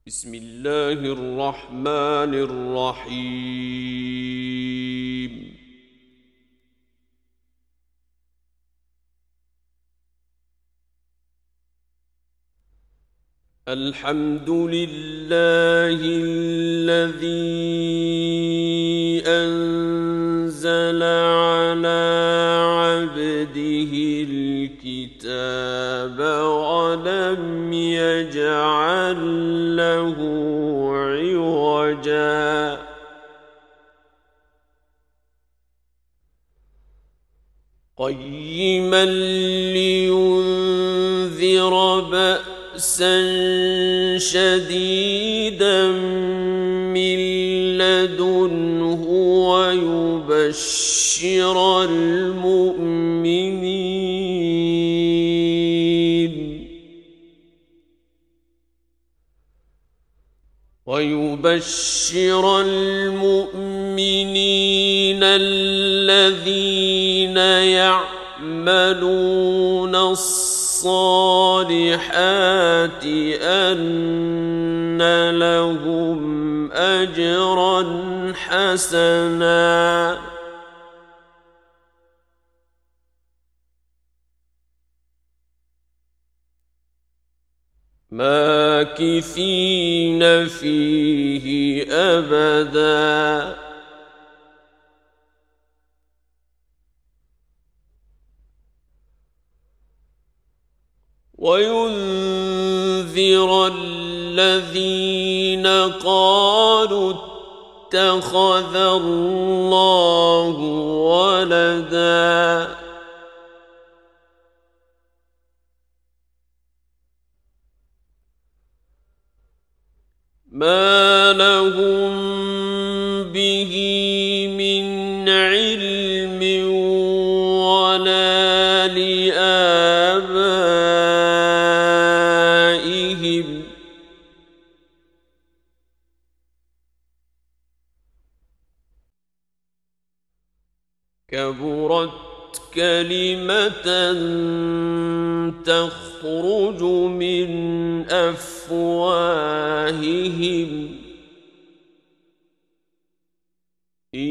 بسم الله الرحمن الرحيم. الحمد لله الذي أنزل على عبده الكتاب ولم يجعل له عوجا قيما لينذر بأسا شديدا من لدنه ويبشر المؤمنين الذين يعملون الصالحات أن لهم أجرا حسنا ماكثين فيه أبدا وينذر الذين قالوا اتخذ الله ولدا ما لهم به من علم ولا لآبائهم كبرت كلمة تخرج من أفواههم إن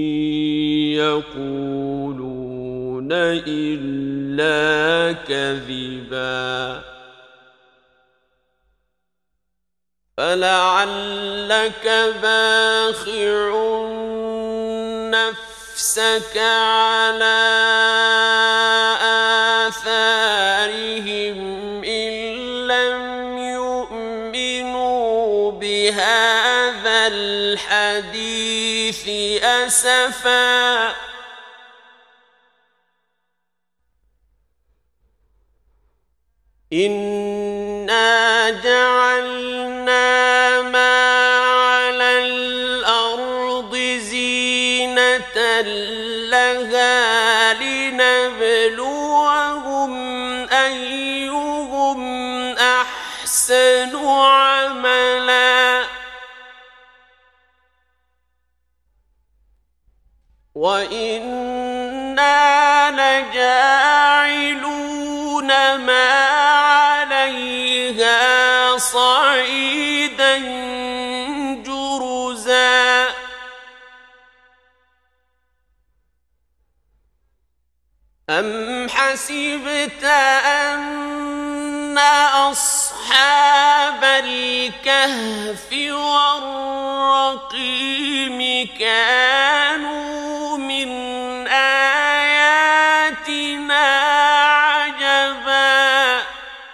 يقولون إلا كذبا فلعلك باخع نفسك على آثارهم إن لم يؤمنوا بهذا الحديث أسفا إنا جعلنا ما على الأرض زينة لها لنبلوهم أيهم أحسن عملا وإنا لجاعلون ما عليها صعيدا جرزا أم حسبت أن أصحاب الكهف والرقيم كانوا من آياتنا عجبا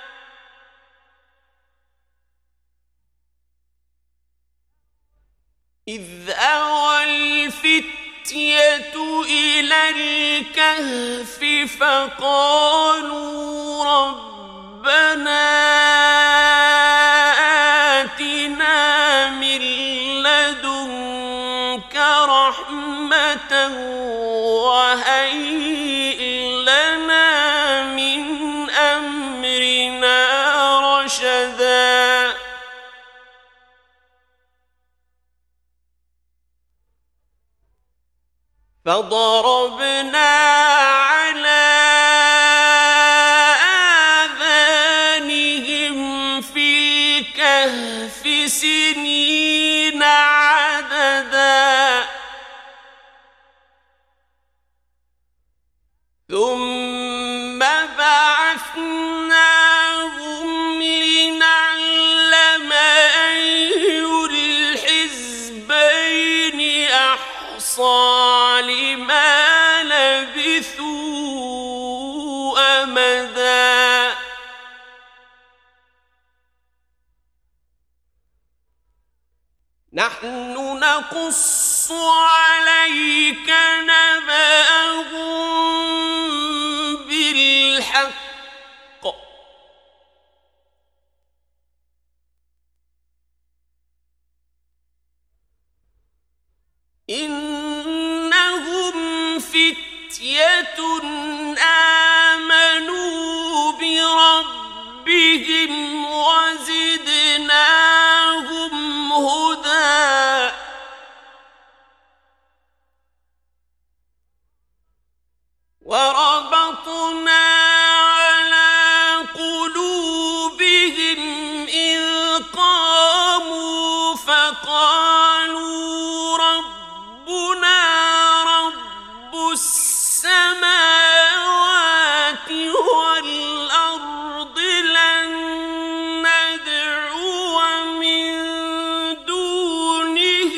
إذ أوى الفتية إلى الكهف فقالوا ربنا آتنا من لدنك رحمة وهيئ لنا من أمرنا رشدا فضربنا على آذانهم في الكهف ألف سنين عددا ثم بعثناهم لنعلم أي الحزبين أحصى لما لبثوا أمدا نحن نقص عليك نبأهم بالحق إنهم فتية آمنوا بربهم وزدناهم هدى وربطنا على قلوبهم إذ قاموا فقالوا ربنا رب السماوات والأرض لن ندعو من دونه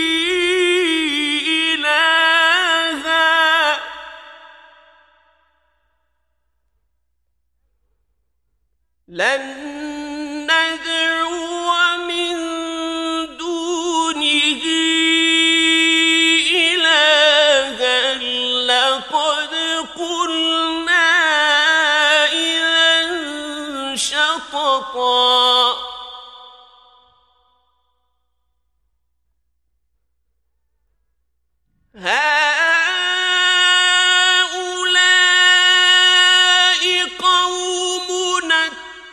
إلها لن ندعو من دونه إلها لقد قلنا إذا شططا هؤلاء قومنا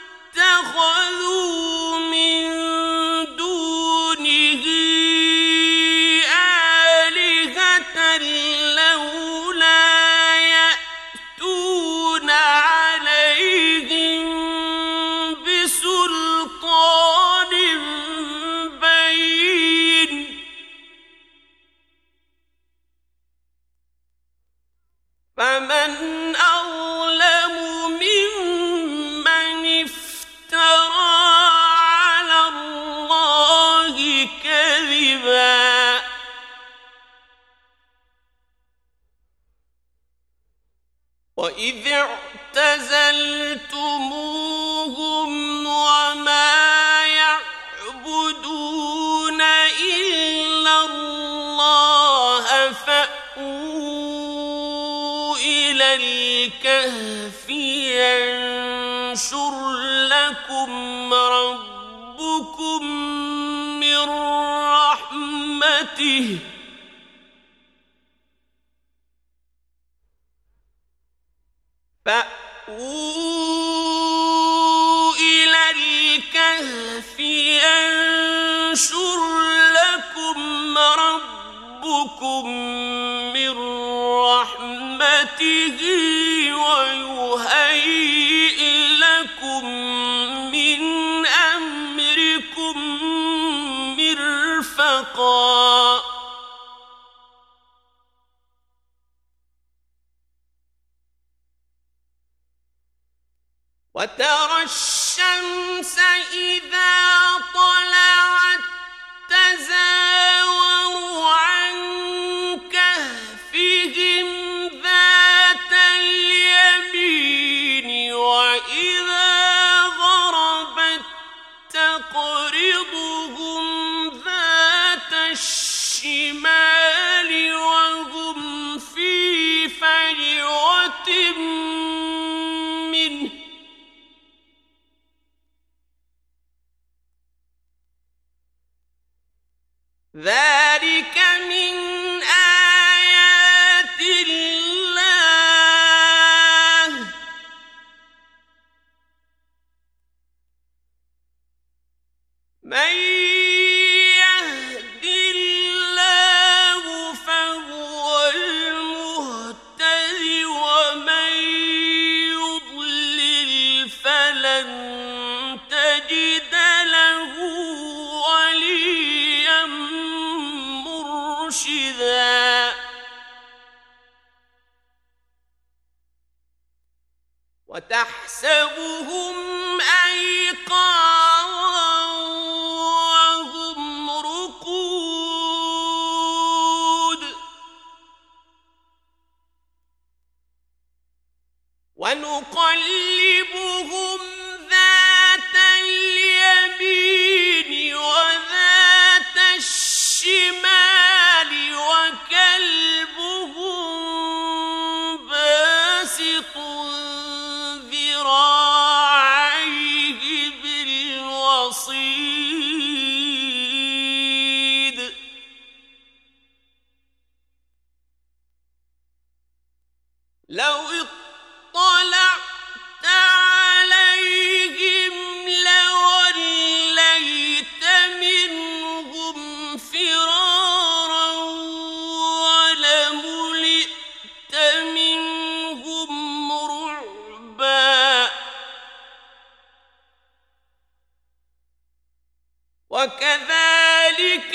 اتخذوا من دونه آلهة لولا يأتون عليهم بسلطان بين فمن أظلم ممن افترى على الله كذبا وإذ اعتزلتموهم وما يعبدون إلا الله فأووا إلى الكهف ينشر لكم ربكم من رحمته فأووا إلى الكهف ينشر لكم ربكم من رحمته ويهيئ لكم من أمركم مرفقا وترى الشمس إذا طلعت تزاور عن كهفهم ذات اليمين وإذا غربت تقرضهم ذات الشمال وهم في فجوة منه ذلك من آيات الله من يهد الله فهو المهتد ومن يضلل فلن تجد له تحسبهم أيقاظا وهم رقود ونقلبهم ذات اليمين وذات الشمال وكلبهم باسط ذراعيه بالوصيد لو اطلعت عليهم لوليت منهم فرارا ولملئت منهم رعبا وكذلك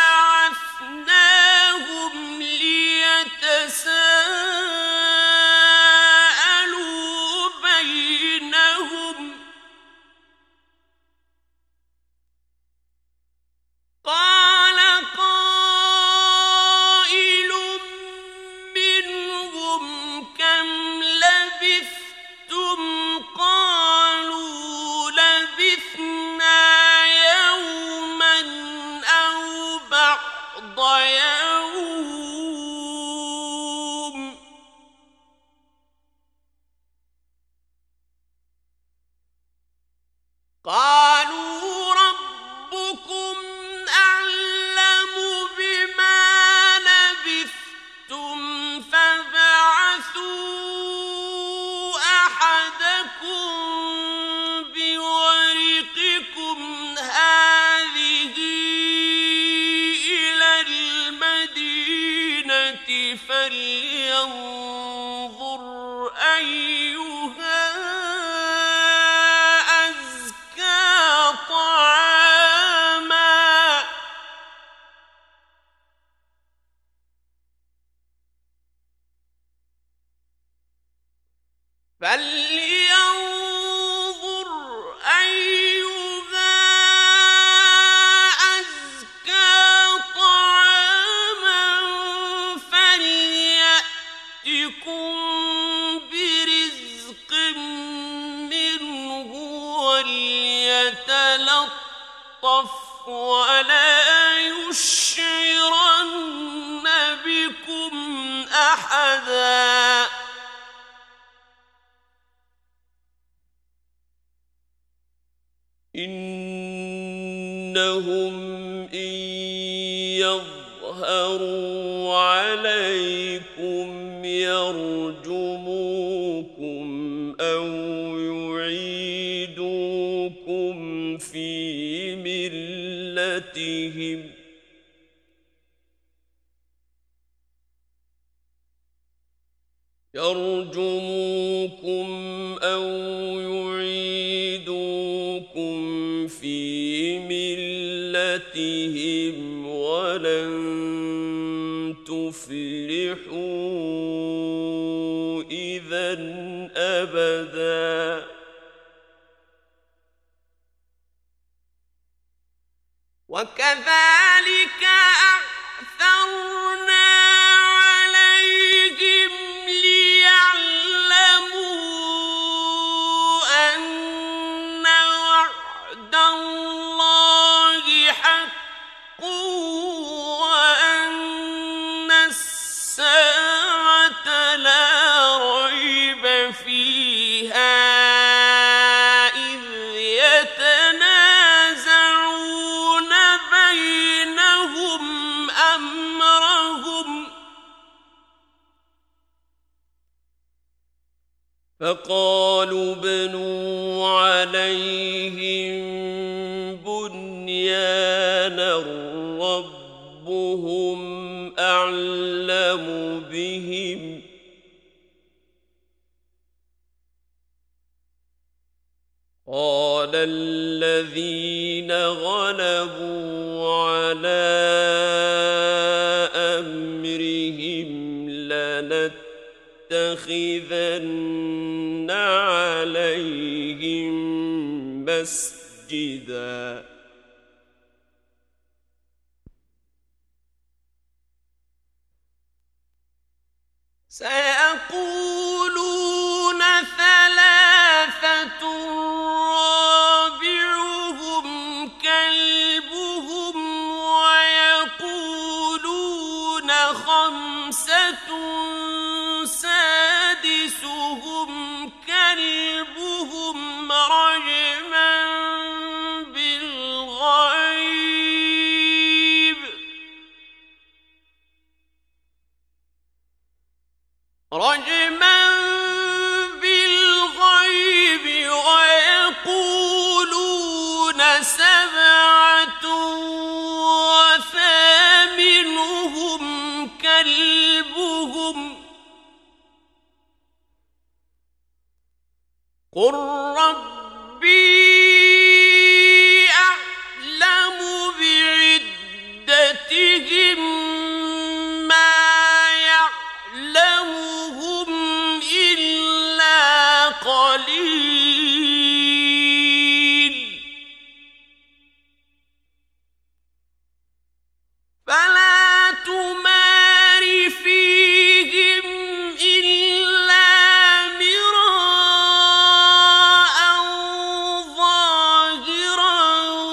بعثناهم ليتساءلوا بينهم قال قائل منهم كم لبثتم قالوا لبثنا يوما أو بعض يوم قالوا ربكم أعلم بما لبثتم فابعثوا أحدكم بورقكم هذه إلى المدينة فلينظر أيها أزكى طعاما فلينظر أيها أزكى طعاما فليأتكم برزق منه وليتلطف ولا يشعرن بكم أحدا إنهم إن يظهروا عليكم يرجموكم أو يعيدوكم في ملتهم ولن تفلحوا إذا أبدا وكذلك أعثرنا عليهم ليعلموا أن وعد الله حق وأن الساعة لا ريب فيها إذ يتنازعون بينهم أمرهم فقالوا ابنوا عليهم بنيانا ربهم أعلم بهم قال الذين غلبوا على أمرهم لنتخذن لَنَتَّخِذَنَّ عَلَيْهِمْ مَسْجِدًا سيقولون ثلاثة رابعهم كلبهم ويقولون خمسة سادسهم كلبهم رجما بالغيب ويقولون سبعة وثامنهم كلبهم قل ربي أعلم بعدتهم قليل فلا تمار فيهم إلا مراء ظاهرا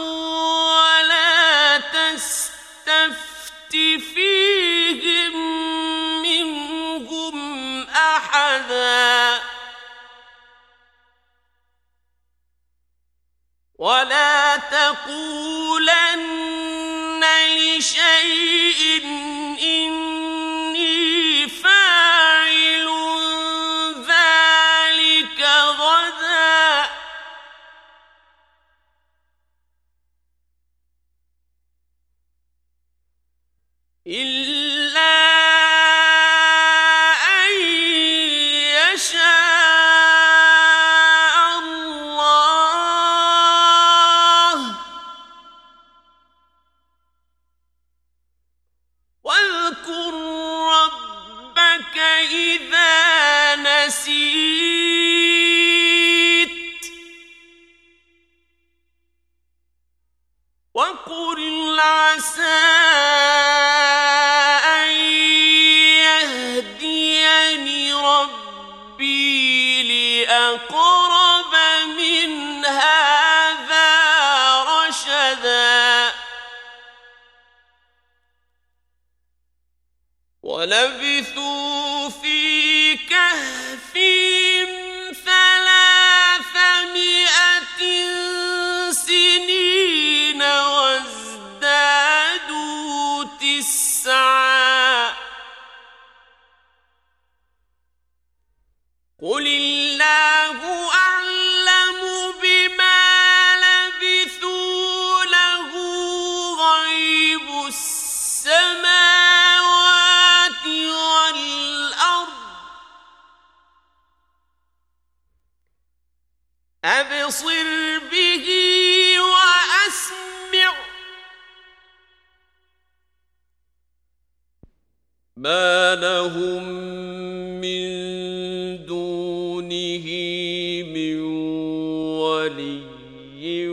ولا تستفت فيهم منهم أحدا ولا تقولن لشيء إني فاعل ذلك غدا إلا أن يشاء الله واذكر ربك إذا نسيت وقل عسى أن يهديني ربي لأقرب من هذا رشدا ولبثوا في كهفهم 300 سنين وازدادوا 9 قل الله أعلم بما لبثوا له غيب السماوات والأرض أبصر به وأسمع ما لهم من دونه من ولي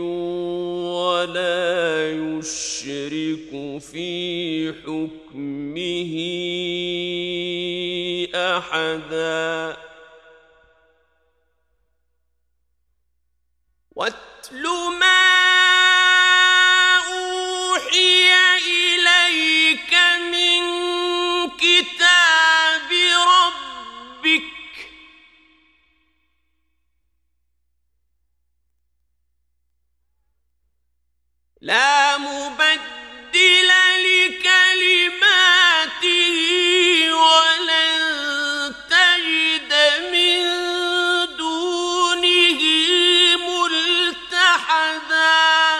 ولا يشرك في حكمه أحدا واتل ما أوحي إليك من كتاب ربك لا مبدل لكلماته ولن تجد من دونه ملتحدا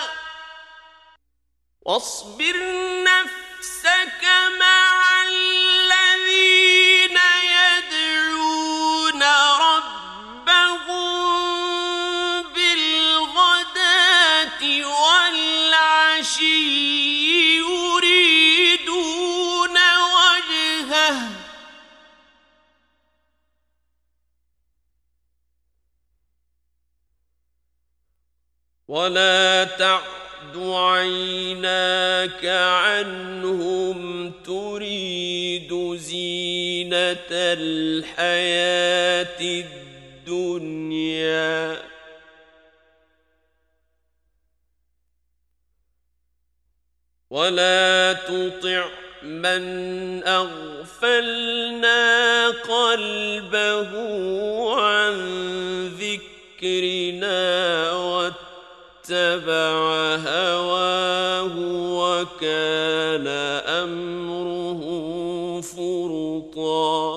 واصبر نفسك مع الذين يدعون ربهم بالغداة والعشي يريدون وجهه ولا تعد عيناك عنهم تريد زينة الحياة الدنيا ولا تطع من أغفلنا قلبه عن ذكرنا واتبع هواه وكان أمره فرطا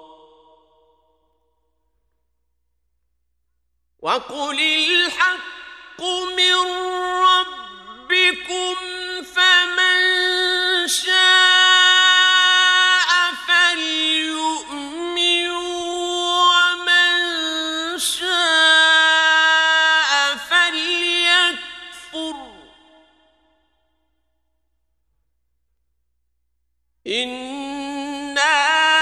وقل الحق من ربكم فمن شاء فليؤمن ومن شاء فليكفر إنا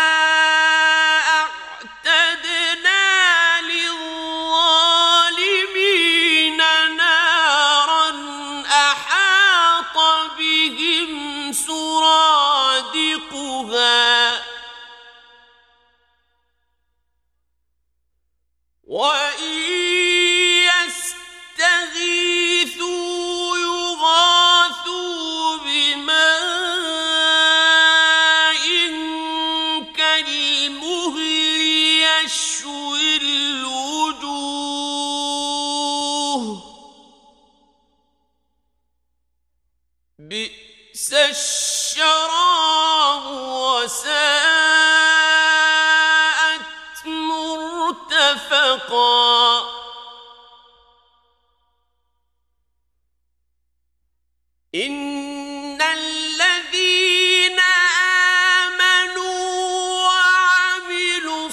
أعتدنا للظالمين نارا أحاط بهم سرادقها وإن يستغيثوا يغاثوا بماء كالمهل يشوي الوجوه بئس الشراب وساءت مرتفقا إن الذين آمنوا وعملوا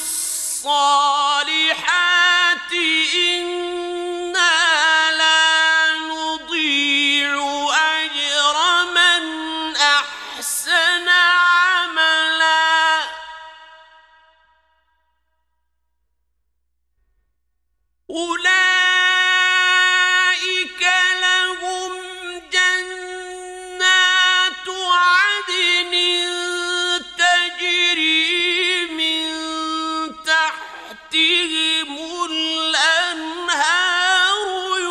الصالحات إنا لا نضيع أجر من أحسن عملا أولئك لهم جنات عدن تجري من تحتهم الأنهار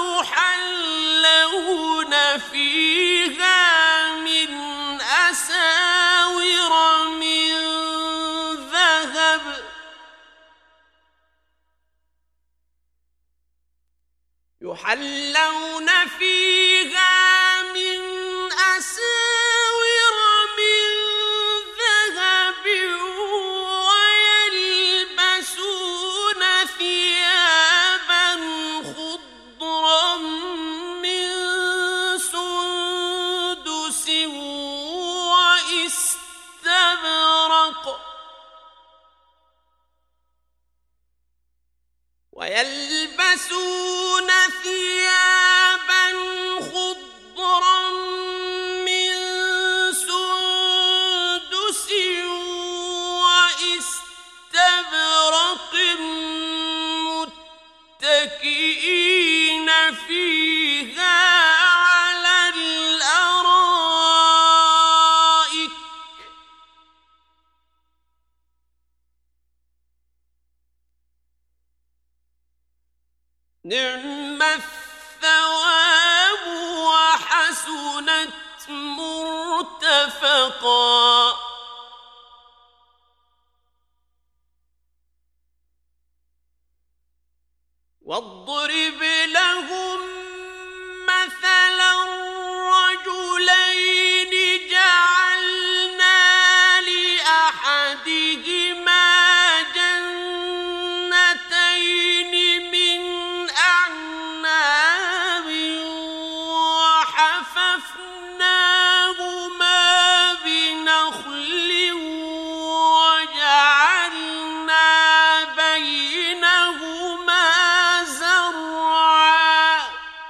يحلون فيها من أساور من ذهب ويلبسون ثيابا خضرا من سندس واستبرق متكئين فيها على الأرائك نعم الثواب وحسنت مرتفقا واضرب لهم مثلا رجلين جعلنا لأحدهما جنتين من أعناب وحففناهما بنخل وجعلنا بينهما زرعا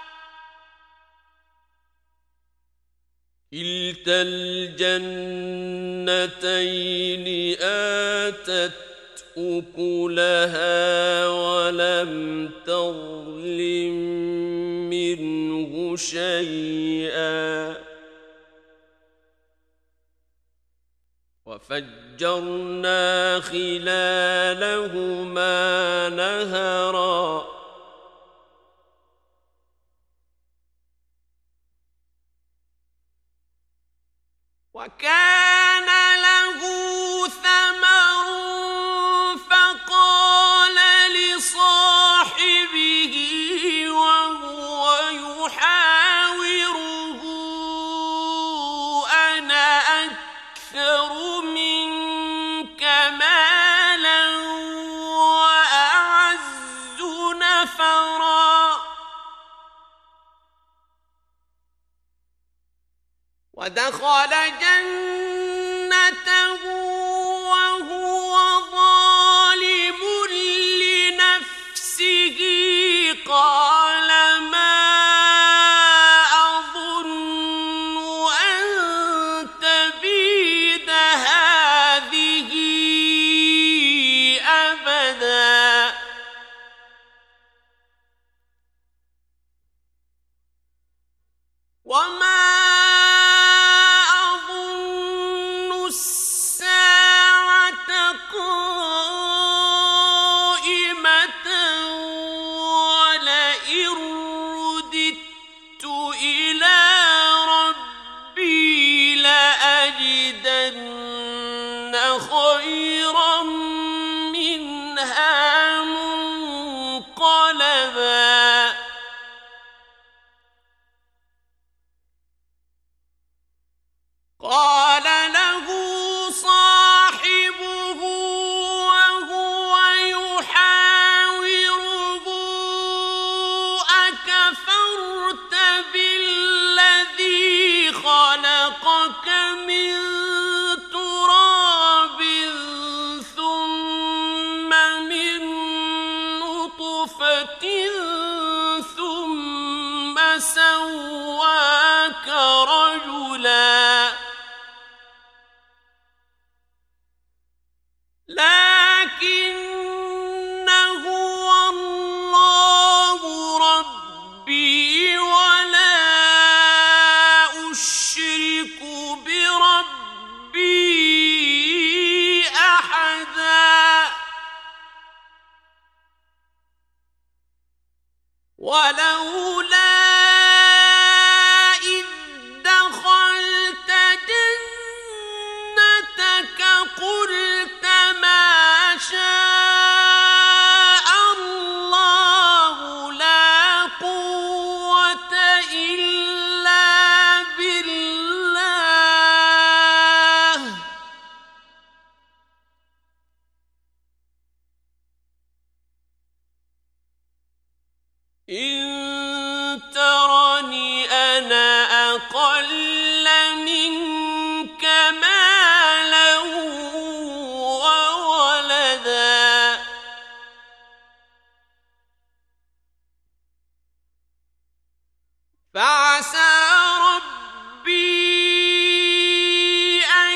كلتا الجنتين آتت أكلها ولم تظلم منه شيئا وفجرنا خلالهما نهرا وكان له ثمر فقال لصاحبه وهو يحاوره أنا أكثر منك مالا وأعز نفرا ودخل جنته وهو ظالم لنفسه قال ما أظن أن تبيد هذه أبدا وما خيرا منها منقلبا قال له صاحبه وهو يحاوره أكفرت بالذي خلقك من سواك رجلا لكن هو الله ربي ولا أشرك بربي أحدا ولولا قلت ما شاء الله لا قوة إلا بالله إن ترني أنا أقل منك مالا وولدا فعسى ربي أن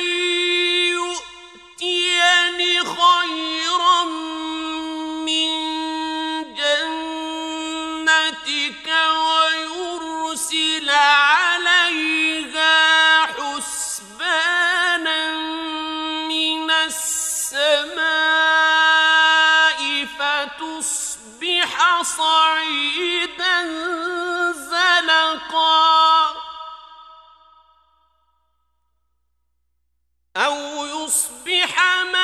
يؤتيني خيرا من جنتك ويرسل عليها حسبانا من السماء فتصبح صعيدا زلقا أو يصبح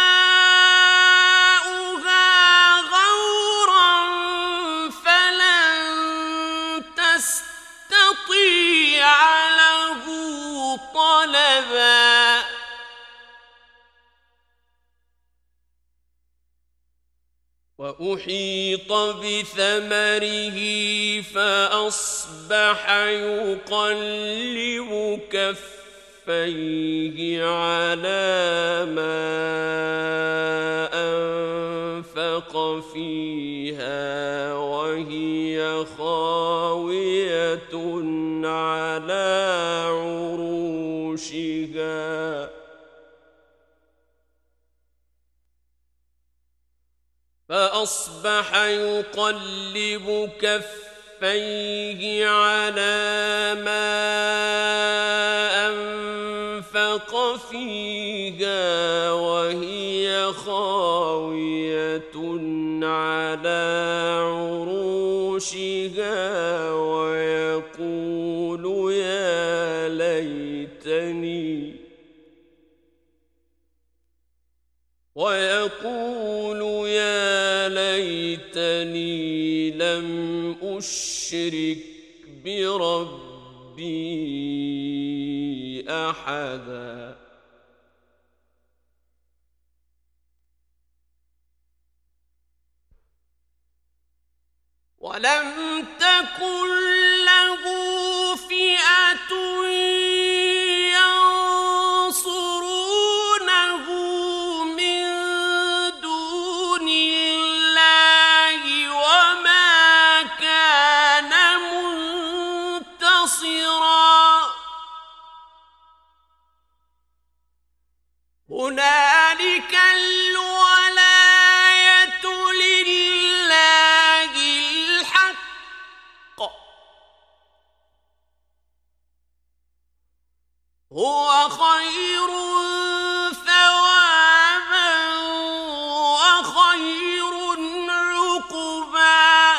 ماؤها غورا فلن تستطيع له طلبا وأحيط بثمره فأصبح يقلب كفيه على ما أنفق فيها وهي خاوية على عروشها فأصبح يقلب كفيه كفيه على ما أنفق فيها وهي خاوية على عروشها ويقول يا ليتني لم أشرك بربي أحدا. ولم تكن له فئة ينصرونه من دون الله وما كان منتصرا. هنالك الولاية لله الحق هو خير ثوابا وخير عقبا.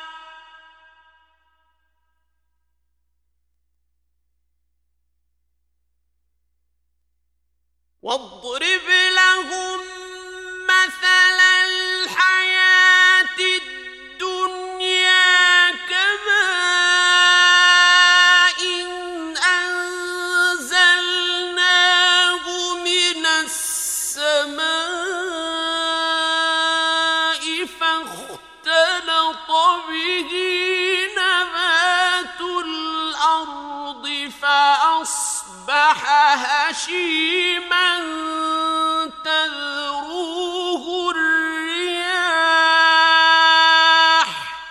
واضرب لهم مثل الحياة الدنيا كماء أنزلناه من السماء فاختلط به نبات الأرض فأصبح هشيما تذروه الرياح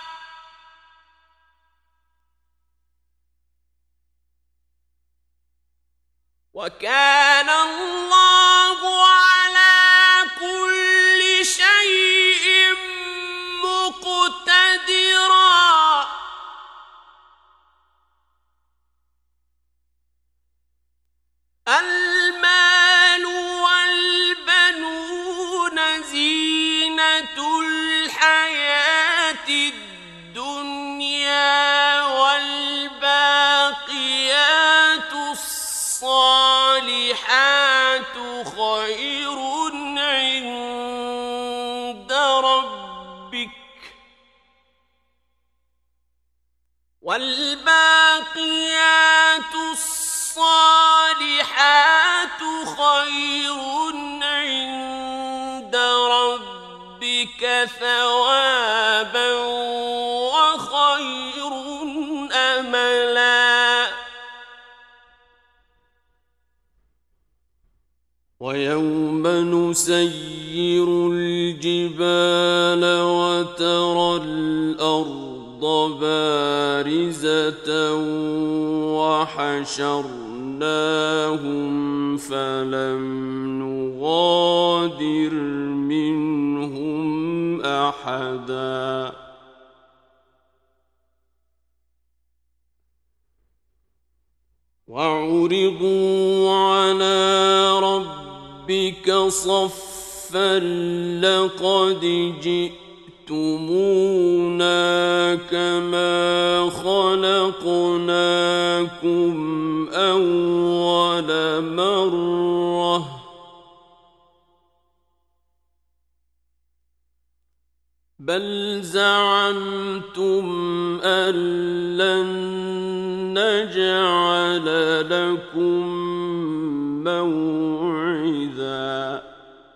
وكان الله على كل شيء مقتدرا. المال والبنون زينة الحياة الدنيا والباقيات الصالحات خير عند ربك والباقيات الصالحات خير عند ربك ثوابا وخير أملا. ويوم نسير الجبال وترى الأرض بارزة وحشرناهم فلم نغادر منهم أحدا. وعرضوا على ربك صفا لقد جئتمونا كما خلقناكم أول مرة بل زعمتم أن لن نجعل لكم موعدا.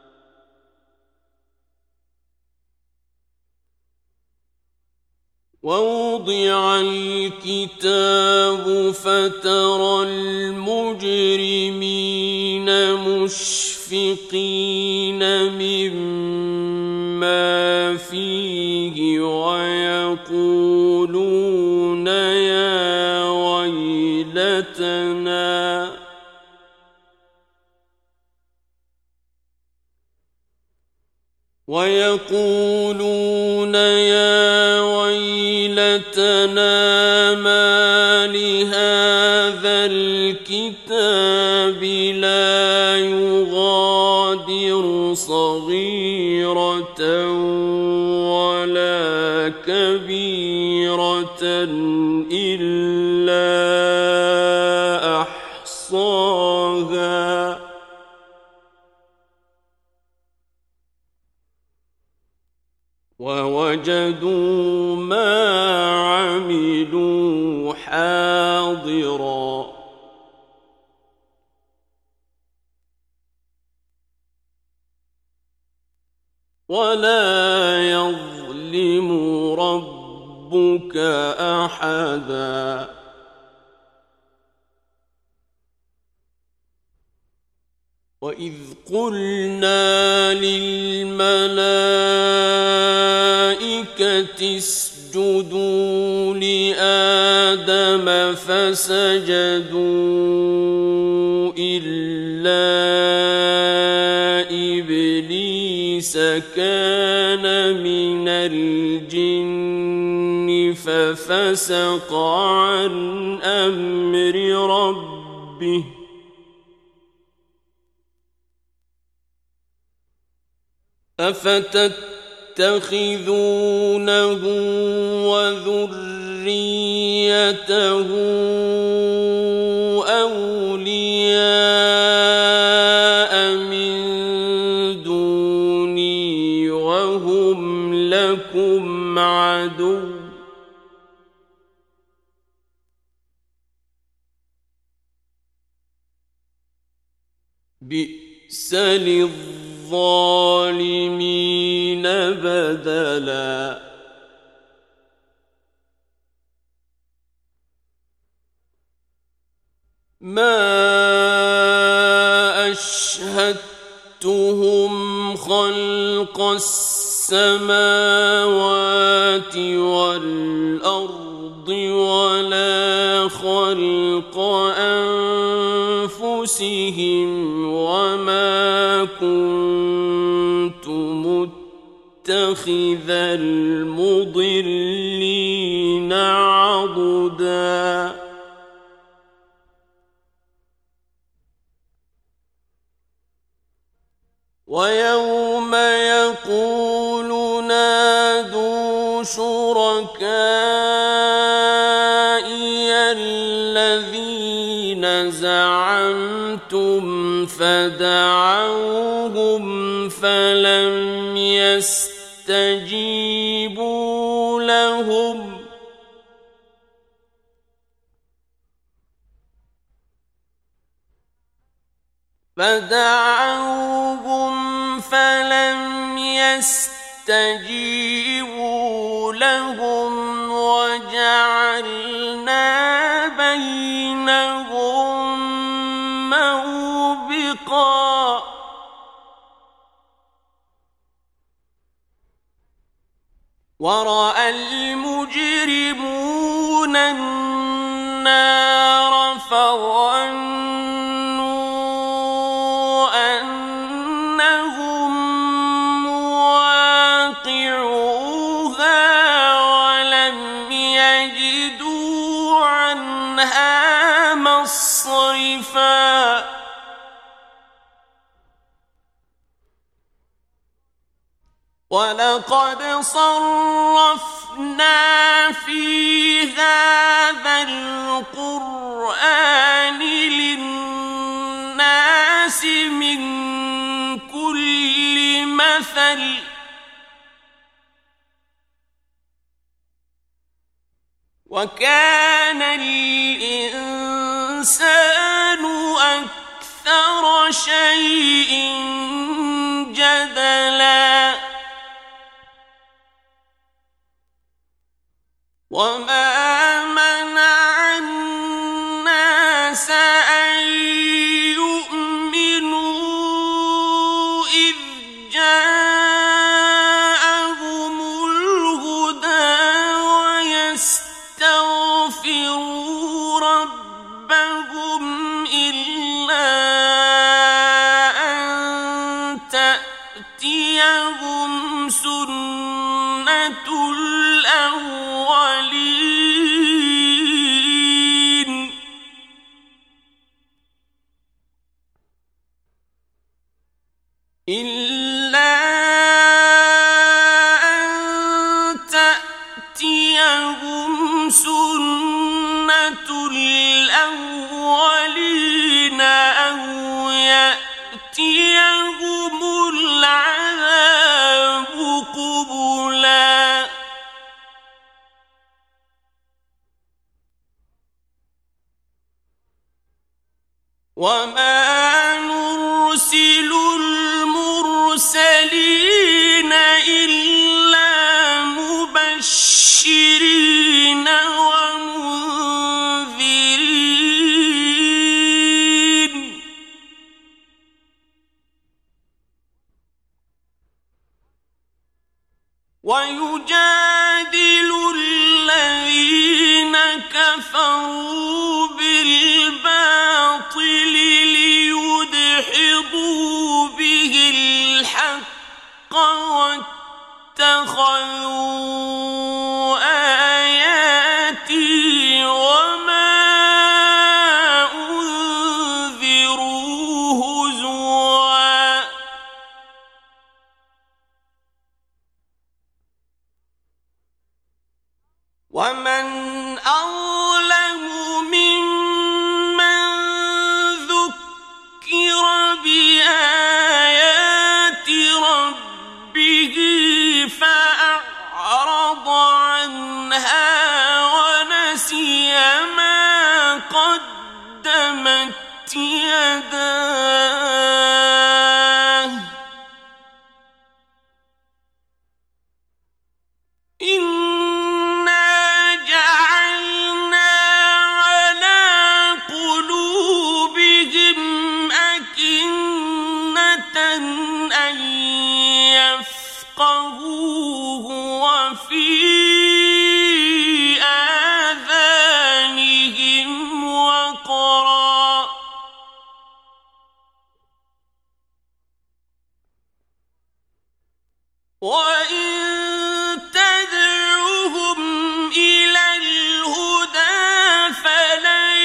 ووضع الكتاب فترى المجرمين مشفقين مما فيه ويقولون يا ويلتنا الكتاب لا يغادر صغيرة ولا كبيرة إلا أحصاها ووجدوا ما عملوا حاضرا ولا يظلم ربك أحدا وإذ قلنا للملائكة اسجدوا لآدم فسجدوا إلا إبليس كان من الجن ففسق عن أمر ربه أفتتخذونه وذريته أولياء من دوني وهم لكم عدو بئس للظالمين بدلا ما أشهدتهم خلق السماوات والأرض ولا خلق أنفسهم وما كنت متخذ المضلين عضدا ويوم يقول نادوا شركائي الذين زعمتم فدعوهم فلم يستجيبوا لهم وجعلنا بينهم موبقا ورأى المجرمون النار فظنوا أنهم مواقعوها ولم يجدوا عنها مصرفا ولقد صرفنا في هذا القرآن للناس من كل مثل وكان الإنسان أكثر شيء جدلا وما منع الناس أن يؤمنوا إذ جاءهم الهدى ويستغفروا ربهم إلا أن تأتيهم سنة الأولين إلا أن تأتيهم سنة الأولين أو يأتيهم العذاب قبلا وما نرسل المرسلين إلا مبشرين ومنذرين ويجادل الذين كفروا بالباطل ليدحضوا به الحق واتخذوا آياتي وما أنذروا هزوا ومن أظلم ممن ذكر بآيات ربه فأعرض عنها ونسي ما قدمت يداه إنا جعلنا على قلوبهم أكنة أن يفقهوه وفي آذانهم وقرا وإن تدعوهم إلى الهدى فلن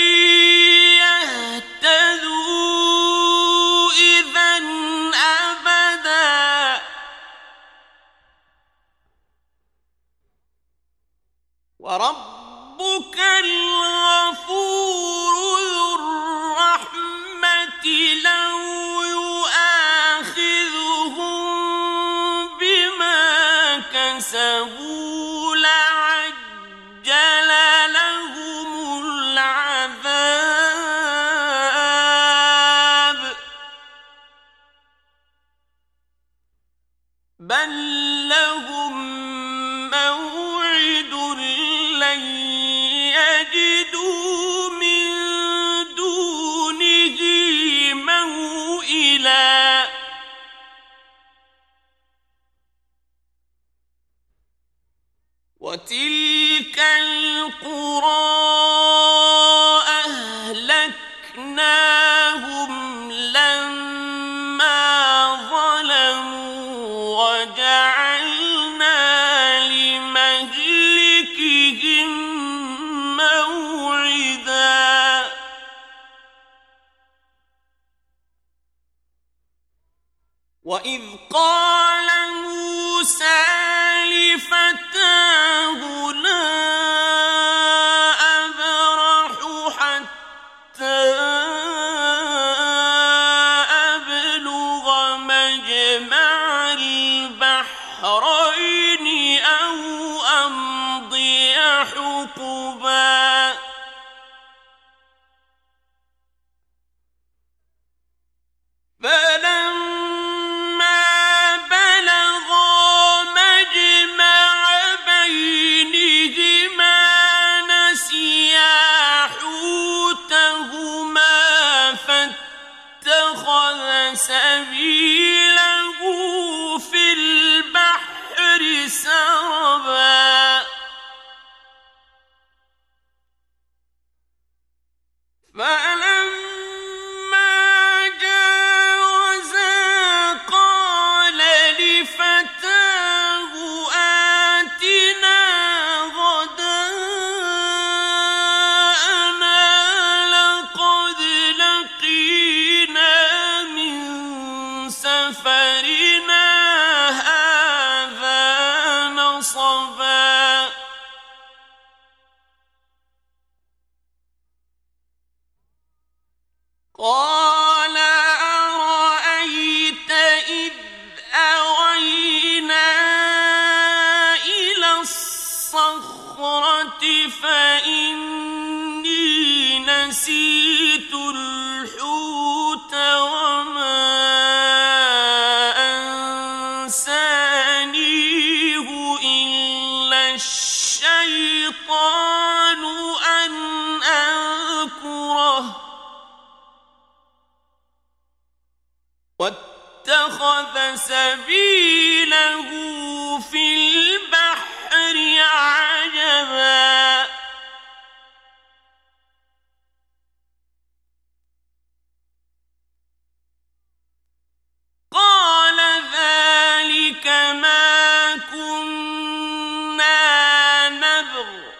يهتدوا إذًا أبدًا وربك الغفور ذو الرحمة لو يؤاخذهم بما كسبوا لعجل لهم العذاب بل لهم موعد لن يجدوا من دونه موئلا وتلك القرى أهلكناهم لما ظلموا وجعلنا لمهلكهم موعدا وإذ قال موسى لفتاه لا أبرح حتى أبلغ مجمع البحرين أو أمضي حقبا فلما بلغا مجمع بينهما نسيا حوتهما فاتخذ سبيله في البحر سربا فلما جاوزا قال لفتاه آتنا غداءنا لقد لقينا من واتخذ سبيله في البحر عجبا قال ذلك ما كنا نبغ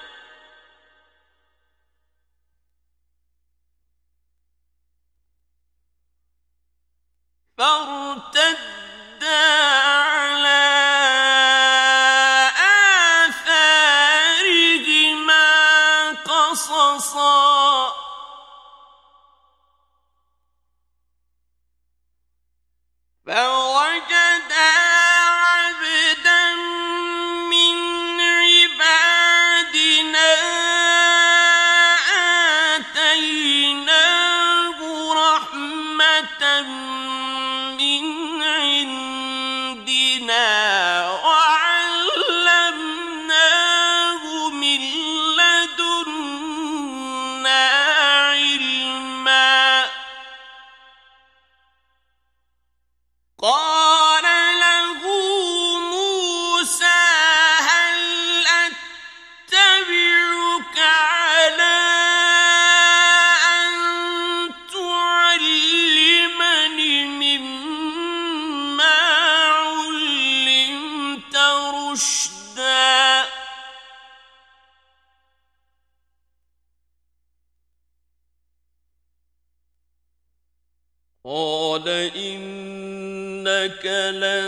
فارتدا على آثارهما قصصا فوجدا عبدا من عبادنا آتيناه رحمة من عندنا وعلمناه من لدنا علما قال له موسى هل أتبعك على أن تعلمني مما علمت رشدا قال إنك لن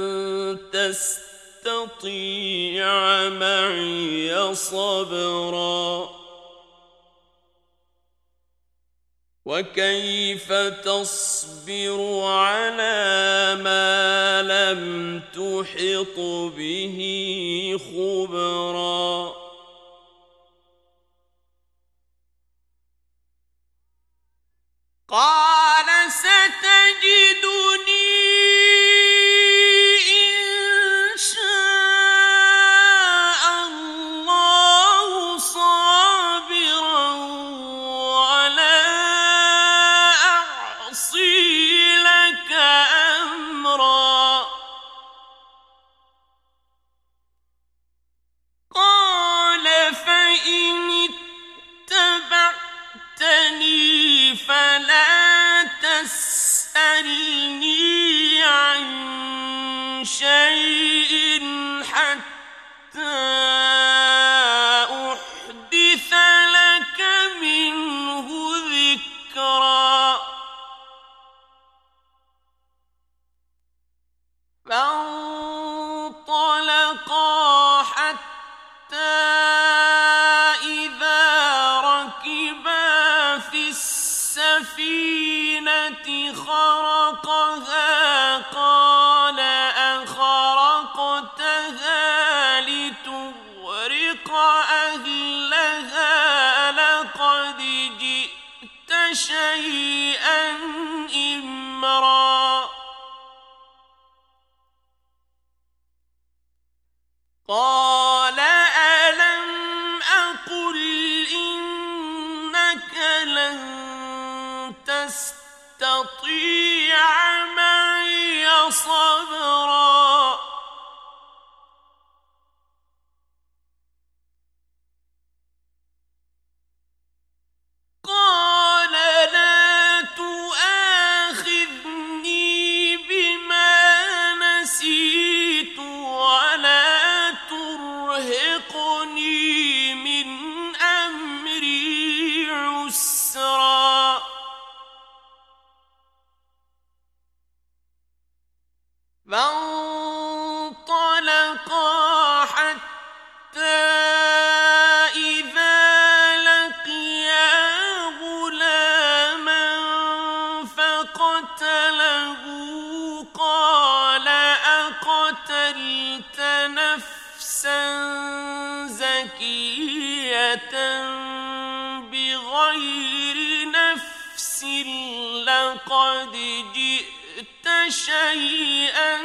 تستطيع معي صبرا وكيف تصبر على ما لم تحط به خبرا قال ستجدني إن شاء الله صابرا ولا أعصي لك أمرا قال فإن اتبعتني فلا تسألني عن شيء حتى أحدث لك منه ذكرا فانطلقا حتى إذا ركبا في السفينة خرقها قال أخرقتها لتغرق أهلها لقد جئت شيئا إمرا قال ألم أقل إنك لن تستطيع معي صبرا قال لا تؤاخذني بما نسيت ولا ترهقني من أمري عسرا فانطلقا حتى إذا لقيا غلاما فقتله قال أقتلت نفسا زكية بغير نفس لقد جئت شيئا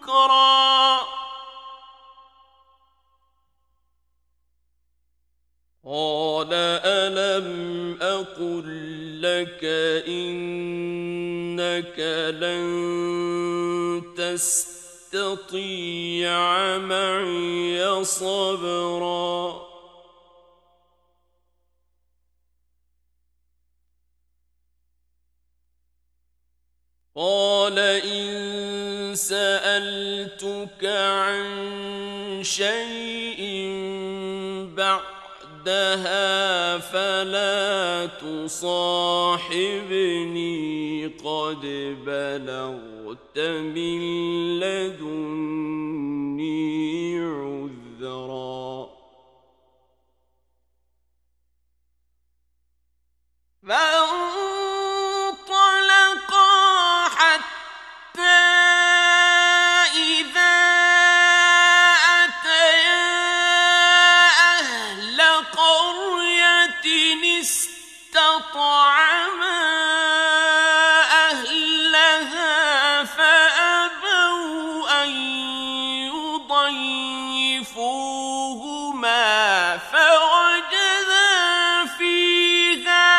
نكرا قال ألم أقل لك إنك لن تستطيع معي صبرا قال إن سألتك عن شيء بعدها فلا تصاحبني قد بلغت من لدني عذرا فانطلقا حتى إذا أتيا أهل قرية استطعما أهلها فأبوا أن يضيفوهما فوجدا فيها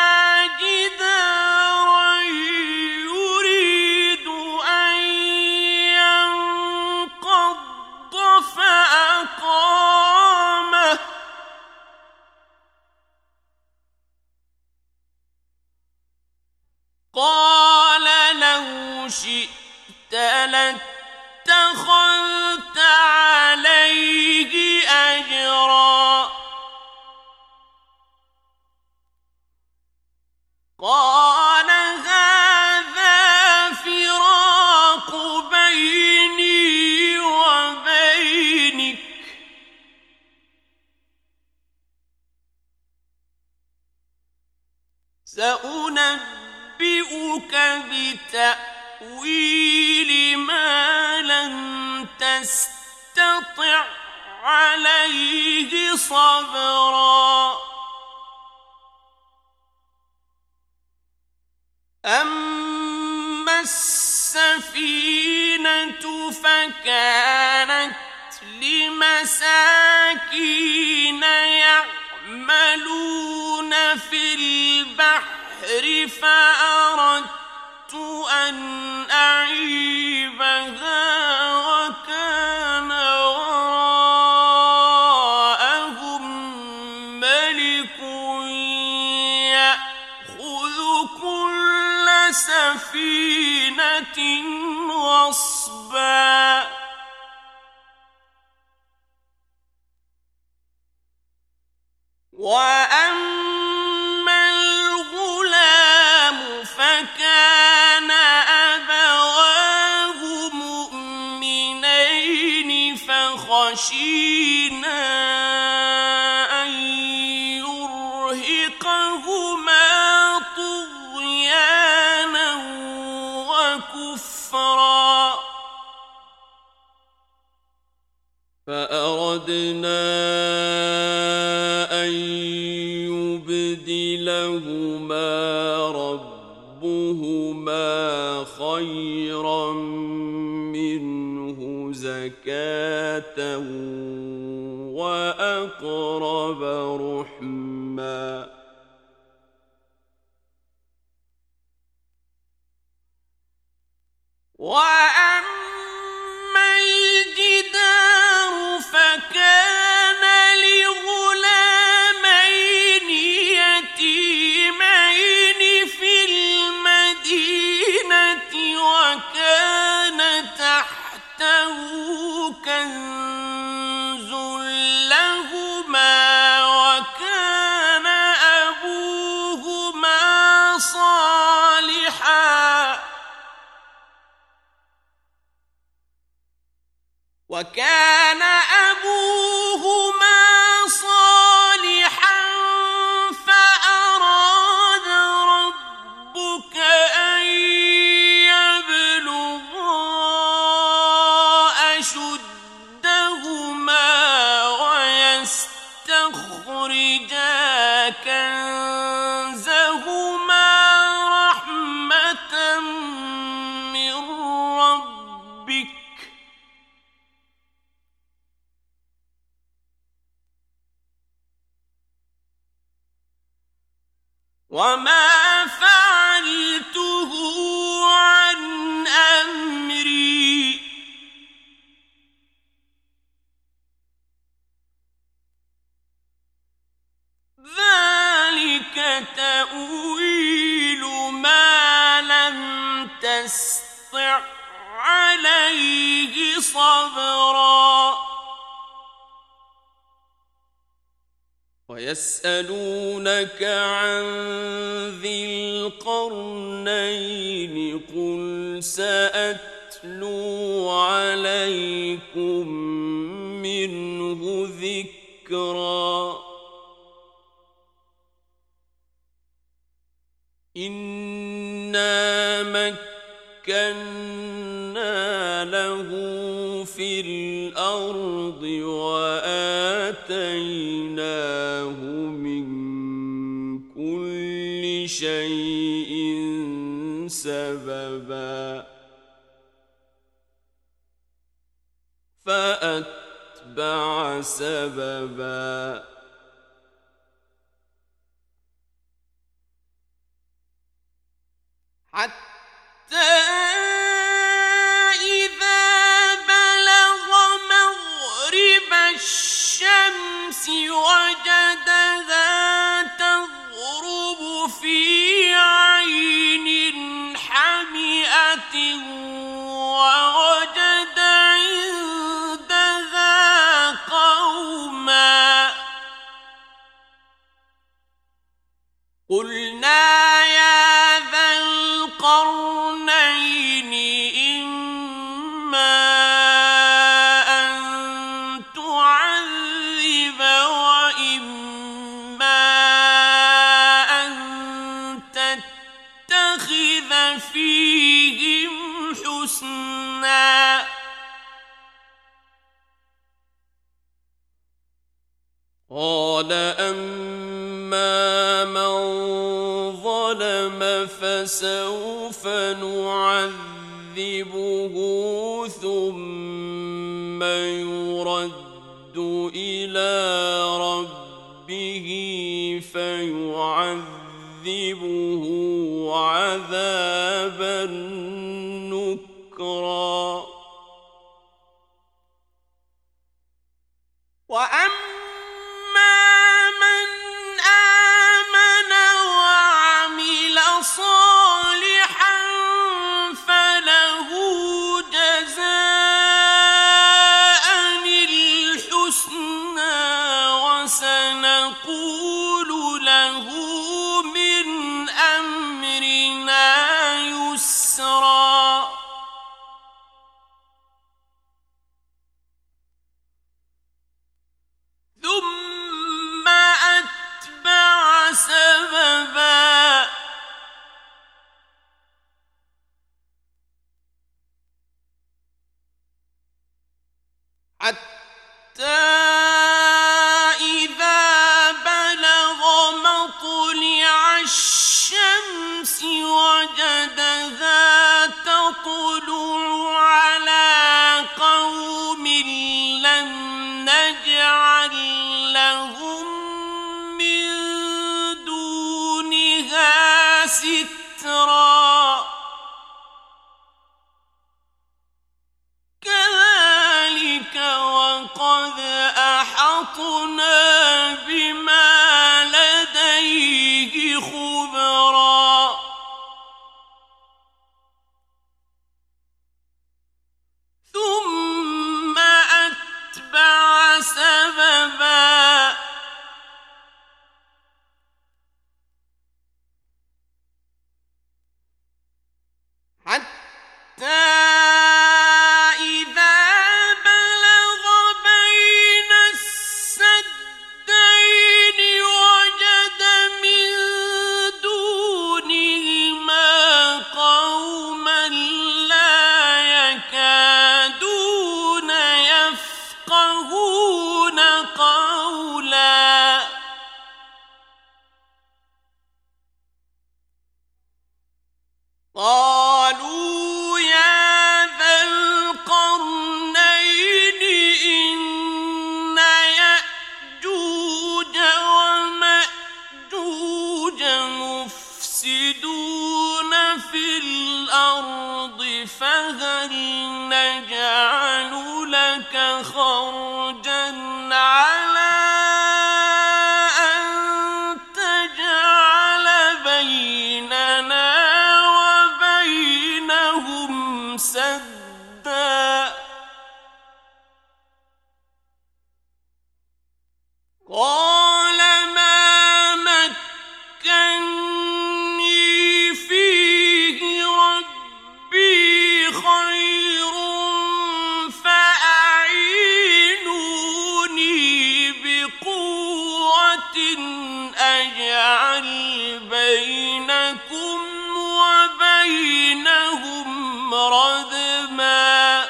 جدارا يريد أن ينقض فأقامه قال لو شئت لاتخذت عليه أجرا قال هذا فراق بيني وبينك سأنبئك بتأويل ما لم تستطع عليه صبرا أما السفينة فكانت لمساكين يعملون في البحر فأردت أن أعيبها وكان وراءهم ملك يأخذ كل سفينة غصبا وأما الغلام فكان أبواه مؤمنين فخشينا أن يرهقهما طغيانا وكفرا فأردنا أن يبدلهما ربهما خيرا منه زكاة وأقرب رحما وأما الجدار فكان لغلامين يتيمين في المدينة وكان تحته كنز لهما وكان أبوهما صالحا فأراد ربك أن يبلغا أشدهما ويستخرجا كنزهما رحمة من ربك وما فعلته عن أمري ذلك تأويل ما لم تستطع عليه صبرا ويسألونك عن ذي القرنين قل سأتلو عليكم منه ذكرا إنا مكنا له في الأرض وآتيناه من كل شيء سببا فأتبع سببا حتى إذا بلغ مغرب الشمس وجدها تغرب في عين حمئة ووجد عندها قوما قلنا يا ذا القرنين إما أن تعذب وإما أن تتخذ فيهم حسنا قال أما من ظلم فسوف نعذبه ثم يرد إلى ربه فيعذبه عذابا نكرا وأما من آمن وعمل صالحا فله جزاء الحسنى وسنقول له من أمرنا يسرا ثم أتبع سببا حتى إذا بلغ مطلع الشمس وجدها تطلع على قوم لم نجعل لهم من دونها سترا كذلك وقد أحطنا بما لديه خبرا ثم أتبع سببا حتى إذا بلغ بين السدين وجد من دونهما قوما لا يكادون يفقهون قولا قالوا يا ذا القرنين إن يأجوج ومأجوج في الأرض فهل نجعل لك خرجا على أن تجعل بيننا وبينهم سدا قال ما مكني فيه ربي خير فأعينوني بقوة أجعل بينكم وبينهم ردما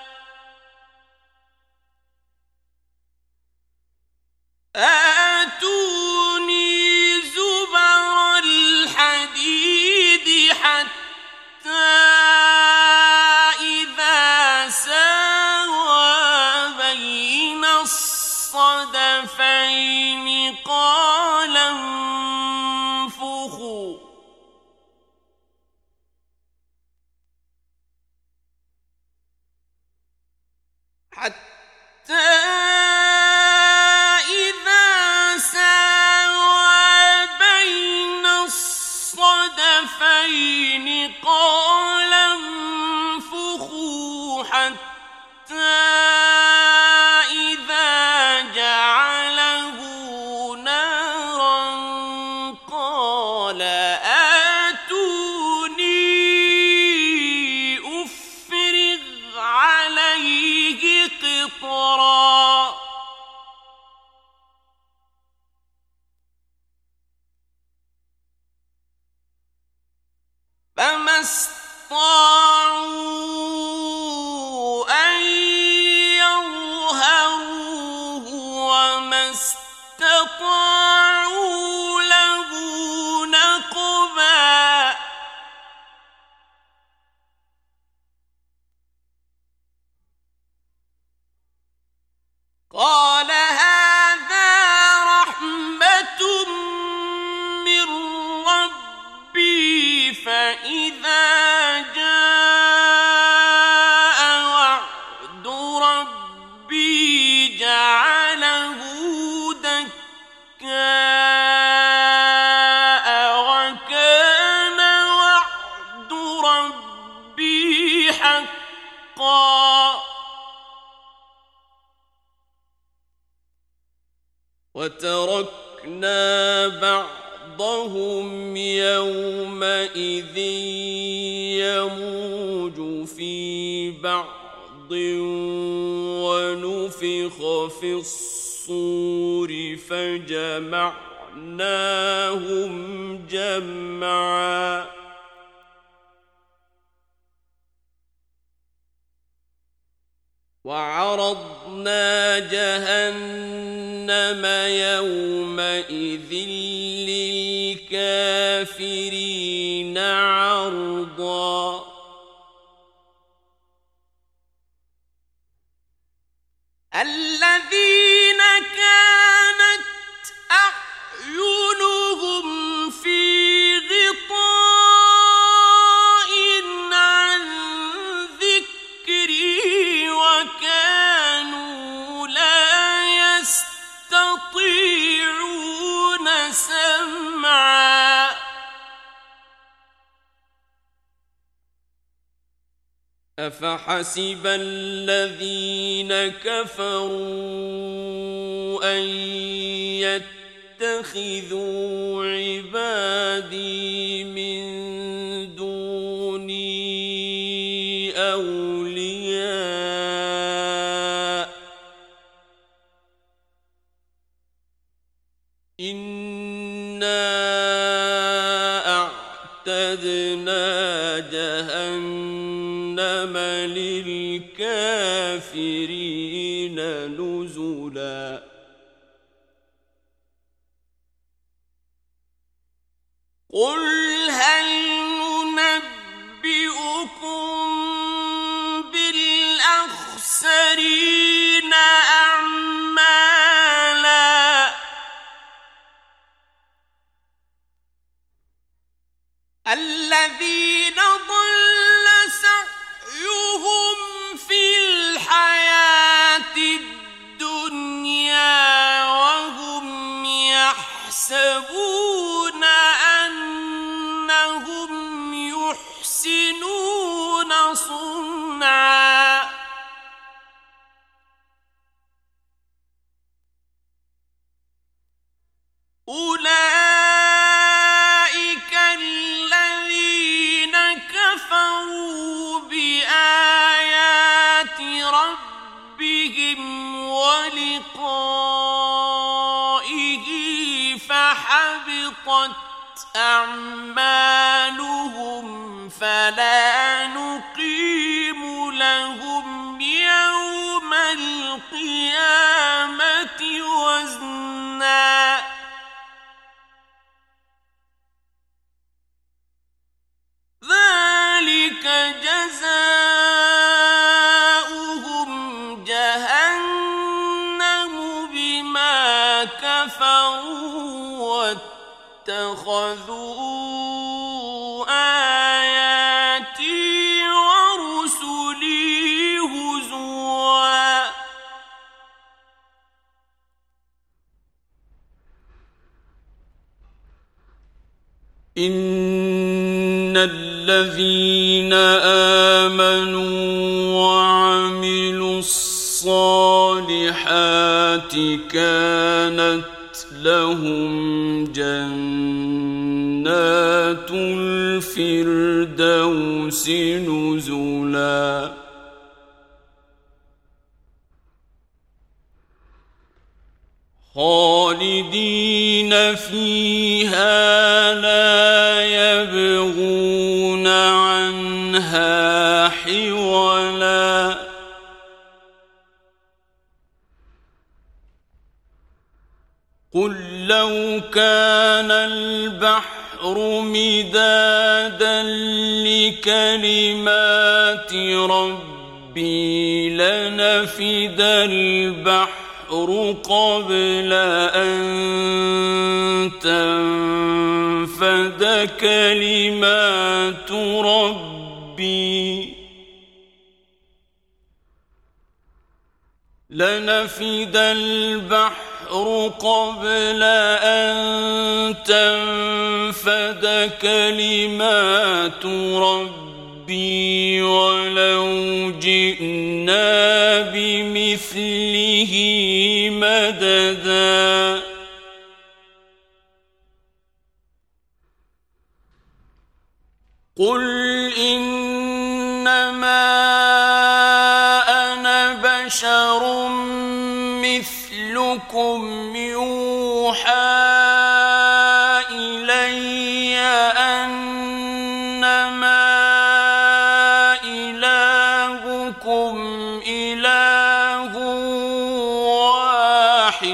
آتوني زبر الحديد حتى إذا ساوى بين الصدفين قال انفخوا حتى قال انفخوا حتى إذا جعله نارا قال آتوني أفرغ عليه قطرا فما استطاعوا أن يظهروه وما استطاعوا له نقبا قال هذا رحمة من ربي فإذا جاء وعد ربي جعله دكاء وكان وعد ربي حقا وتركنا بعضهم يومئذ يموج في بعض ونفخ في الصور فجمعناهم جمعا وعرضنا جهنم يومئذ للكافرين عرضا الذين كانت أعينهم في غطاء عن ذكري وكانوا لا يستطيعون سمعا أفحسب الذين كفروا أن يتخذوا عبادي من دوني أولياء إنا أعتدنا جهنم للكافرين نزلا قل هل ننبئكم بالأخسرين أعمالا الذين أعمالهم فلا نقيم لهم يوم القيامة وزنا ذلك جزاؤهم جهنم بما كفروا واتخذوا آياتي ورسلي هزوا إن الذين آمنوا وعملوا الصالحات كانت لهم جنات الفردوس نزلا خالدين فيها لا يبغون عنها حولا قل لو كان البحر مدادا لكلمات ربي لنفد البحر قبل أن تنفد كلمات ربي لنفد البحر قبل أن تنفد كلمات ربي ولو جئنا بمثله مددا قل إنما أنا بشر مثلكم يوحى إلي أنما إلهكم إله واحد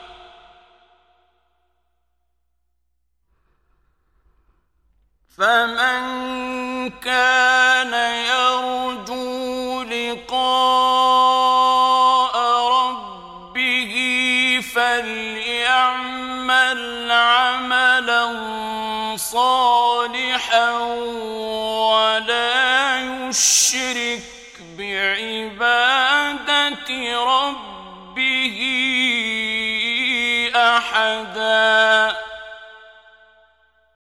فمن كان يرجو لقاء ربه فليعمل عملا صالحا ولا يشرك بعبادة ربه أحدا